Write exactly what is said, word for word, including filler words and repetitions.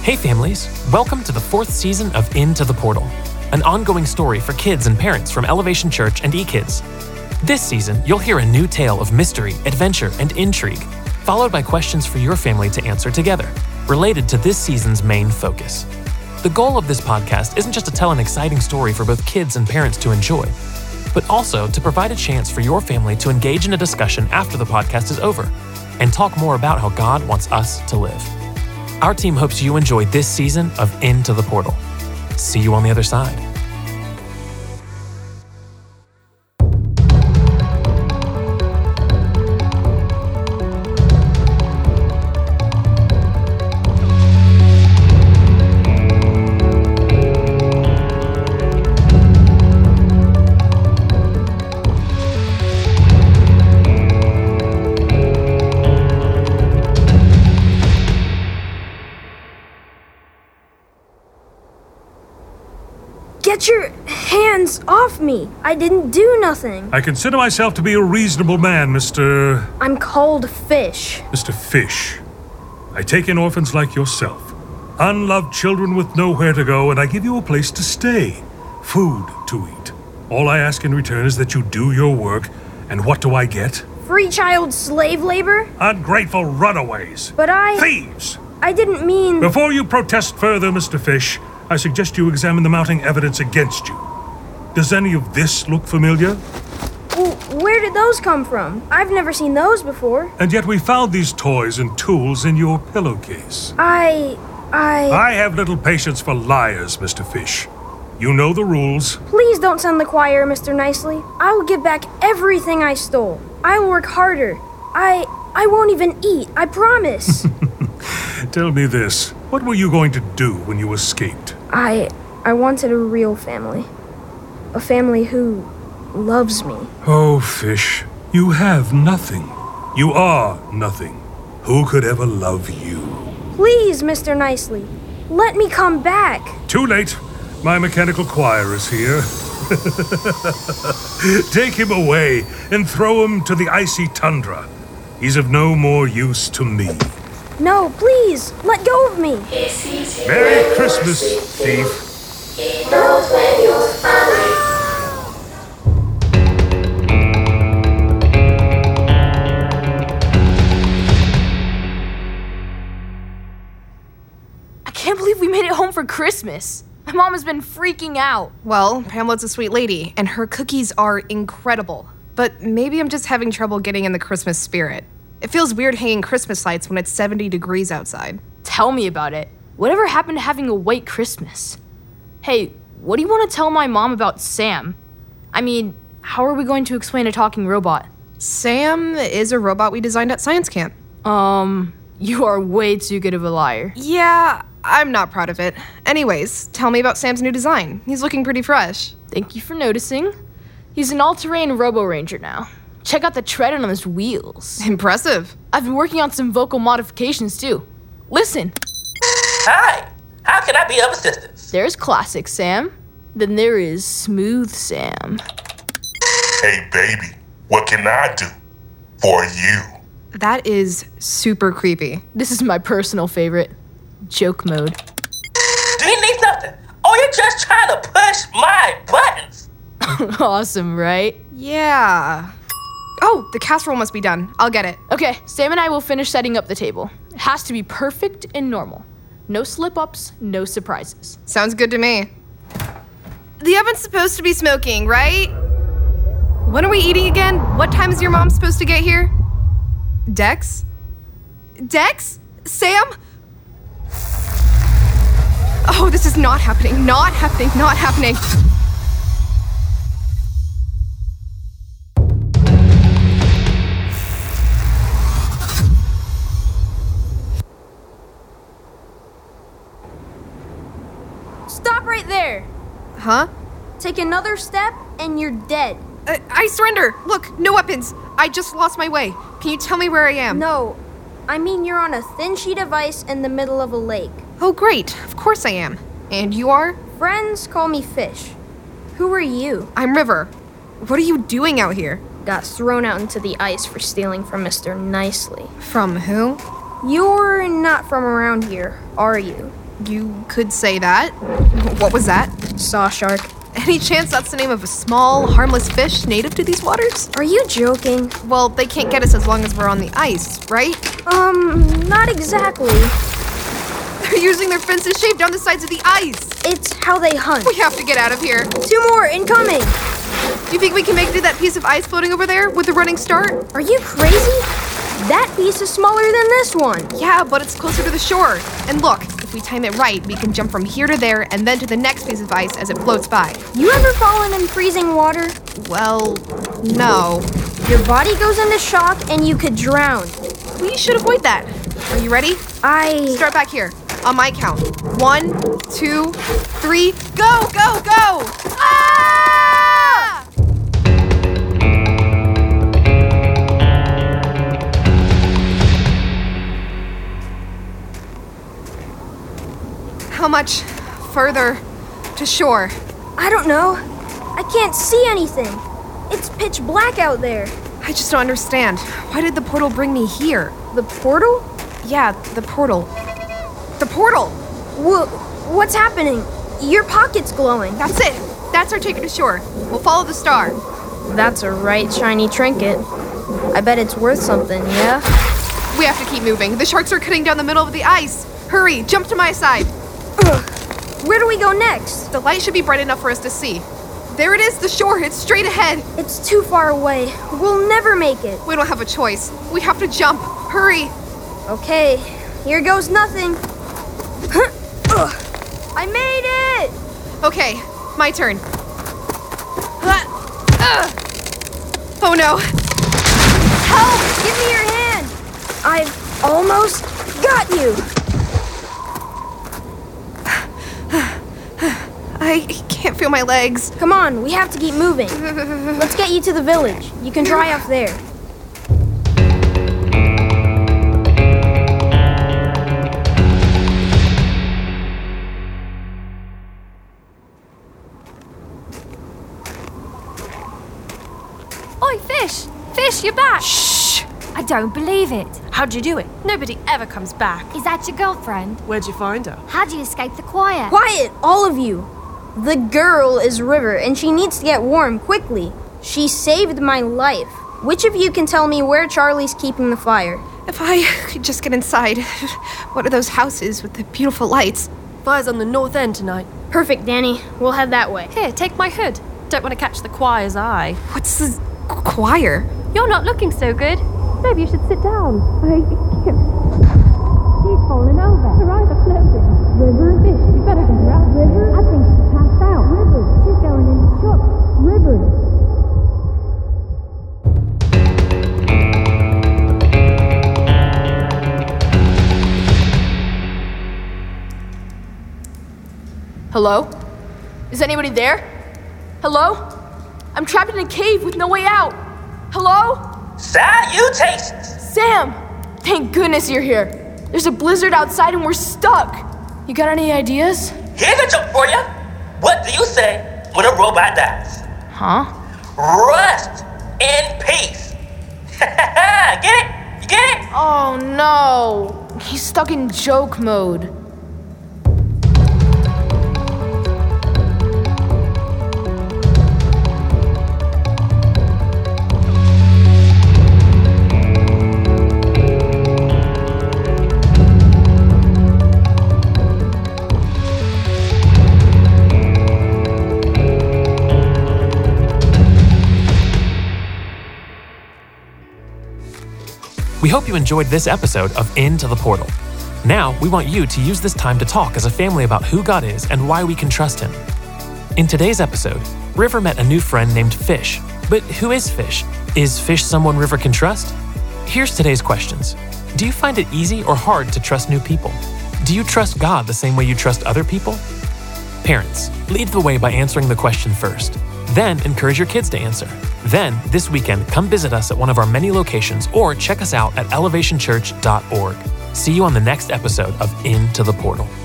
Hey families, welcome to the fourth season of Into the Portal, an ongoing story for kids and parents from Elevation Church and eKids. This season, you'll hear a new tale of mystery, adventure, and intrigue, followed by questions for your family to answer together, related to this season's main focus. The goal of this podcast isn't just to tell an exciting story for both kids and parents to enjoy, but also to provide a chance for your family to engage in a discussion after the podcast is over and talk more about how God wants us to live. Our team hopes you enjoy this season of Into the Portal. See you on the other side. Get your hands off me! I didn't do nothing. I consider myself to be a reasonable man, Mister... I'm called Fish. Mister Fish. I take in orphans like yourself, unloved children with nowhere to go, and I give you a place to stay, food to eat. All I ask in return is that you do your work, and what do I get? Free child slave labor? Ungrateful runaways. But I... Thieves! I didn't mean... Before you protest further, Mister Fish, I suggest you examine the mounting evidence against you. Does any of this look familiar? Well, where did those come from? I've never seen those before. And yet we found these toys and tools in your pillowcase. I... I... I have little patience for liars, Mister Fish. You know the rules. Please don't send the choir, Mister Nicely. I will give back everything I stole. I will work harder. I... I won't even eat, I promise. Tell me this. What were you going to do when you escaped? I... I wanted a real family. A family who loves me. Oh, Fish, you have nothing. You are nothing. Who could ever love you? Please, Mister Nicely, let me come back. Too late. My mechanical choir is here. Take him away and throw him to the icy tundra. He's of no more use to me. No, please, let go of me. Merry Christmas, thief. He knows when you'll find. I can't believe we made it home for Christmas. My mom has been freaking out. Well, Pamela's a sweet lady, and her cookies are incredible. But maybe I'm just having trouble getting in the Christmas spirit. It feels weird hanging Christmas lights when it's seventy degrees outside. Tell me about it. Whatever happened to having a white Christmas? Hey, what do you want to tell my mom about Sam? I mean, how are we going to explain a talking robot? Sam is a robot we designed at science camp. Um, you are way too good of a liar. Yeah, I'm not proud of it. Anyways, tell me about Sam's new design. He's looking pretty fresh. Thank you for noticing. He's an all-terrain Robo-Ranger now. Check out the tread on his wheels. Impressive. I've been working on some vocal modifications too. Listen. Hi, how can I be of assistance? There's Classic Sam. Then there is Smooth Sam. Hey baby, what can I do for you? That is super creepy. This is my personal favorite. Joke mode. Do you need something? Or you're just trying to push my buttons? Awesome, right? Yeah. Oh, the casserole must be done. I'll get it. Okay, Sam and I will finish setting up the table. It has to be perfect and normal. No slip-ups, no surprises. Sounds good to me. The oven's supposed to be smoking, right? When are we eating again? What time is your mom supposed to get here? Dex? Dex? Sam? Oh, this is not happening, not happening, not happening. Stop right there. Huh? Take another step and you're dead. Uh, I surrender. Look, no weapons. I just lost my way. Can you tell me where I am? No, I mean you're on a thin sheet of ice in the middle of a lake. Oh, great. Of course I am. And you are? Friends call me Fish. Who are you? I'm River. What are you doing out here? Got thrown out into the ice for stealing from Mister Nicely. From who? You're not from around here, are you? You could say that. What was that? Saw shark. Any chance that's the name of a small, harmless fish native to these waters? Are you joking? Well, they can't get us as long as we're on the ice, right? Um, not exactly. They're using their fins to shave down the sides of the ice. It's how they hunt. We have to get out of here. Two more incoming. You think we can make it to that piece of ice floating over there with a running start? Are you crazy? That piece is smaller than this one. Yeah, but it's closer to the shore. And look, if we time it right, we can jump from here to there and then to the next piece of ice as it floats by. You ever fallen in freezing water? Well, no. Your body goes into shock and you could drown. We should avoid that. Are you ready? I... Start back here. On my count. One, two, three, go, go, go! Ah! How much further to shore? I don't know. I can't see anything. It's pitch black out there. I just don't understand. Why did the portal bring me here? The portal? Yeah, the portal. The portal! Wha- what's happening? Your pocket's glowing. That's it. That's our ticket to shore. We'll follow the star. That's a right shiny trinket. I bet it's worth something, yeah? We have to keep moving. The sharks are cutting down the middle of the ice. Hurry, jump to my side. Ugh. Where do we go next? The light should be bright enough for us to see. There it is, the shore. It's straight ahead. It's too far away. We'll never make it. We don't have a choice. We have to jump. Hurry. Okay, here goes nothing. Ugh. I made it! Okay, my turn. Uh, uh. Oh no. Help! Give me your hand! I've almost got you! I can't feel my legs. Come on, we have to keep moving. Let's get you to the village. You can dry off there. Oi, Fish! Fish, you're back! Shh! I don't believe it. How'd you do it? Nobody ever comes back. Is that your girlfriend? Where'd you find her? How'd you escape the choir? Quiet, all of you. The girl is River, and she needs to get warm quickly. She saved my life. Which of you can tell me where Charlie's keeping the fire? If I could just get inside. What are those houses with the beautiful lights? Fire's on the north end tonight. Perfect, Danny. We'll head that way. Here, take my hood. Don't want to catch the choir's eye. What's the choir? You're not looking so good. Maybe you should sit down. I can't. She's fallen over. Her eyes are floating. River? Fish, you better get her out. River? I think she's passed out. River? She's going into shock. River? Hello? Is anybody there? Hello? I'm trapped in a cave with no way out. Hello? Salutations! Sam! Thank goodness you're here. There's a blizzard outside and we're stuck. You got any ideas? Here's a joke for you. What do you say when a robot dies? Huh? Rest in peace. Get it? You get it? Oh no. He's stuck in joke mode. We hope you enjoyed this episode of Into the Portal. Now, we want you to use this time to talk as a family about who God is and why we can trust Him. In today's episode, River met a new friend named Fish. But who is Fish? Is Fish someone River can trust? Here's today's questions. Do you find it easy or hard to trust new people? Do you trust God the same way you trust other people? Parents, lead the way by answering the question first. Then encourage your kids to answer. Then, this weekend, come visit us at one of our many locations or check us out at elevation church dot org. See you on the next episode of Into the Portal.